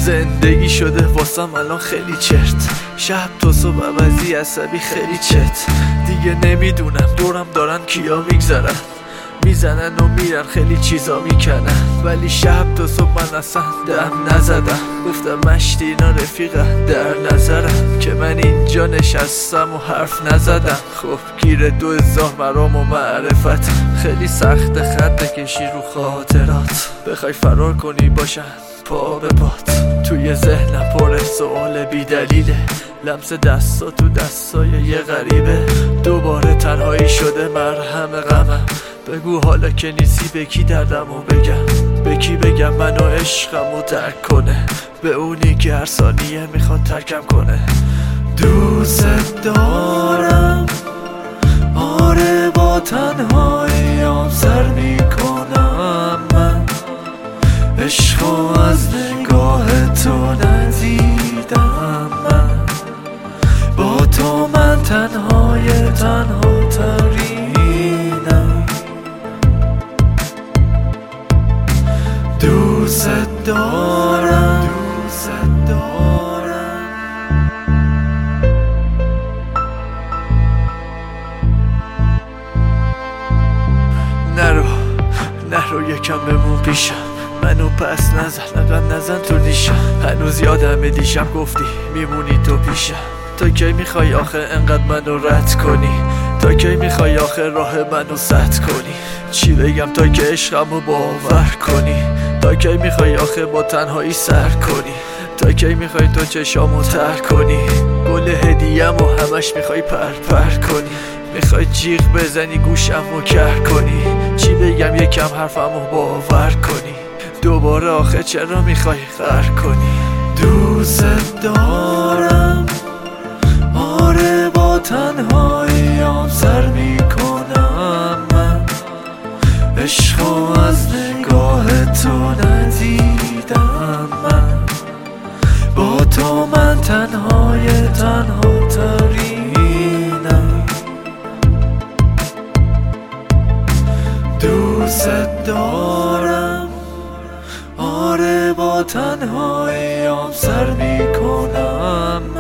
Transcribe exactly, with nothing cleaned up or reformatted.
زندگی شده واسم الان خیلی چرت، شب تا صبح عوضی عصبی خیلی چت. دیگه نمیدونم دورم دارن کیا میگذرن، میزنن و میرن خیلی چیزا میکنن، ولی شب تا صبح من اصلا دم نزدم. گفتم مشتی اینا رفیقه در نظرم که من اینجا نشستم و حرف نزدم. خب گیر دو هزار برام و معرفت، خیلی سخت خط کشی رو خاطرات. بخوای فرار کنی باشن پا به پات، توی ذهنم پر سوال بی دلیله، لمس دستا تو دستای یه غریبه. دوباره تنهایی شده مرهم غمم، بگو حالا که نیستی به کی دردمو بگم، به کی بگم منو عشقمو درک کنه، به اونی که هر ثانیه میخواد ترکم کنه. دوست دارم آره با تنهاییام سر میکنم من، عشقو از نگاه تو ندیدم من، با تو من تنهای تنها ترینم. دوست دارم دوست دارم نرو نرو یکم بمون پیشم، منو پس نزن نقم نزن تو نیشم. هنوز یادم دیشب گفتی میمونی تو پیشم، تا کی میخوای آخه انقدر منو رد کنی، تا کی میخوای آخه راه منو سد کنی. چی بگم تا که عشقمو باور کنی، تا کی میخوای آخه با تنهایی سر کنی، تا کی میخوای تو چشامو تر کنی. گل هدیه‌مو همش میخوای پر پر کنی، میخوای جیغ بزنی گوشمو کر کنی. چی بگم یکم حرفمو باور کنی، دوباره آخه چرا میخوای غر کنی. دوست دارم آره با تنهاییام سر میکنم من، عشقو از نگاه تو ندیدم من، با تو من تنهای تنها ترینم. دوست دارم آره با تنهاییام سر میکنم